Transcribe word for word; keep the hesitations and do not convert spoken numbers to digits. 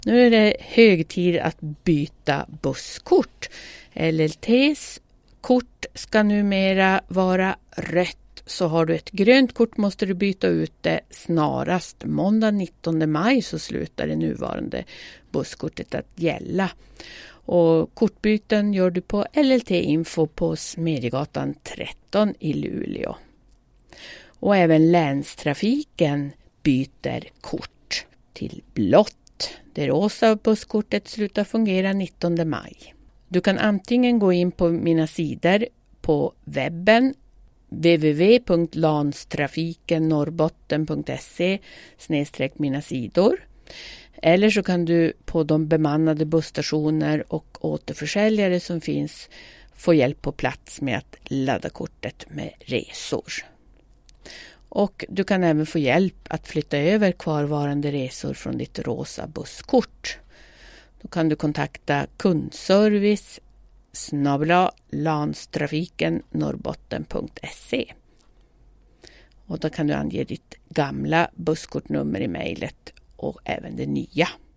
Nu är det hög tid att byta busskort. L L T:s kort ska numera vara rött. Så har du ett grönt kort måste du byta ut det snarast. Måndag nittonde maj så slutar det nuvarande busskortet att gälla. Och kortbyten gör du på L L T Info på Smedjegatan tretton i Luleå. Och även länstrafiken byter kort till blått. Det rosa busskortet slutar fungera nittonde maj. Du kan antingen gå in på mina sidor på webben w w w punkt lanstrafiken norrbotten punkt se snedstreck mina sidor. Eller så kan du på de bemannade busstationer och återförsäljare som finns få hjälp på plats med att ladda kortet med resor. Och du kan även få hjälp att flytta över kvarvarande resor från ditt rosa busskort. Då kan du kontakta kundservice snabel-a lanstrafiken norrbotten punkt se. Och då kan du ange ditt gamla busskortnummer i mejlet och även det nya.